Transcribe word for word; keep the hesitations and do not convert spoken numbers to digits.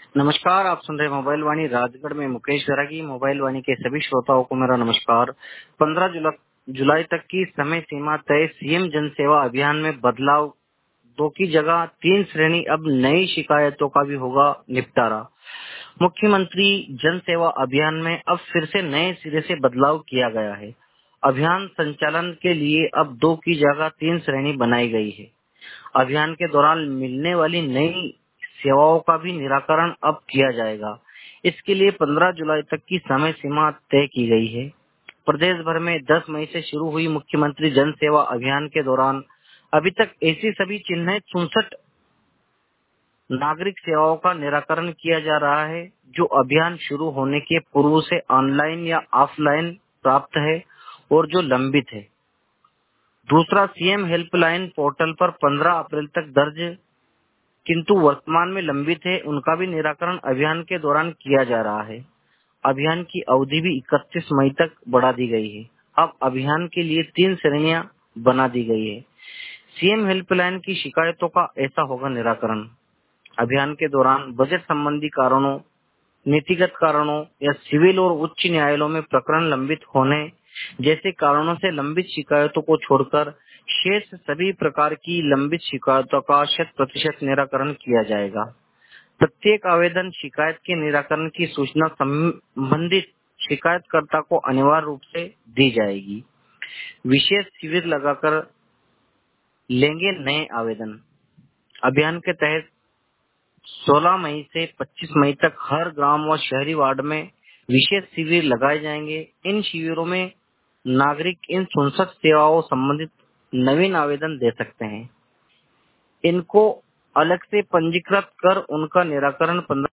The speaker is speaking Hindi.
नमस्कार, आप सुन रहे हैं मोबाइल वाणी। राजगढ़ में मुकेश दरागी। मोबाइल वाणी के सभी श्रोताओं को मेरा नमस्कार। पंद्रह जुलाई जुलाई तक की समय सीमा तय। सीएम जन सेवा अभियान में बदलाव। दो की जगह तीन श्रेणी। अब नई शिकायतों का भी होगा निपटारा। मुख्यमंत्री जन सेवा अभियान में अब फिर से नए सिरे से बदलाव किया गया है। अभियान संचालन के लिए अब दो की जगह तीन श्रेणी बनाई गई है। अभियान के दौरान मिलने वाली नई सेवाओं का भी निराकरण अब किया जाएगा। इसके लिए पंद्रह जुलाई तक की समय सीमा तय की गई है। प्रदेश भर में दस मई से शुरू हुई मुख्यमंत्री जन सेवा अभियान के दौरान अभी तक ऐसी सभी चिन्हित चौसठ नागरिक सेवाओं का निराकरण किया जा रहा है, जो अभियान शुरू होने के पूर्व से ऑनलाइन या ऑफलाइन प्राप्त है और जो लंबित है। दूसरा, सीएम हेल्पलाइन पोर्टल पर पंद्रह अप्रैल तक दर्ज किंतु वर्तमान में लंबित है, उनका भी निराकरण अभियान के दौरान किया जा रहा है। अभियान की अवधि भी इकतीस मई तक बढ़ा दी गई है। अब अभियान के लिए तीन श्रेणियां बना दी गई है। सीएम हेल्पलाइन की शिकायतों का ऐसा होगा निराकरण। अभियान के दौरान बजट संबंधी कारणों, नीतिगत कारणों या सिविल और उच्च न्यायालयों में प्रकरण लंबित होने जैसे कारणों से लंबित शिकायतों को छोड़कर शेष सभी प्रकार की लंबित शिकायतों का शत प्रतिशत निराकरण किया जाएगा। प्रत्येक आवेदन शिकायत के निराकरण की सूचना संबंधित शिकायतकर्ता को अनिवार्य रूप से दी जाएगी। विशेष शिविर लगाकर लेंगे नए आवेदन। अभियान के तहत सोलह मई से पच्चीस मई तक हर ग्राम व शहरी वार्ड में विशेष शिविर लगाए जाएंगे। इन शिविरों में नागरिक इन चौसठ सेवाओं संबंधित नवीन आवेदन दे सकते हैं। इनको अलग से पंजीकृत कर उनका निराकरण पंद्रह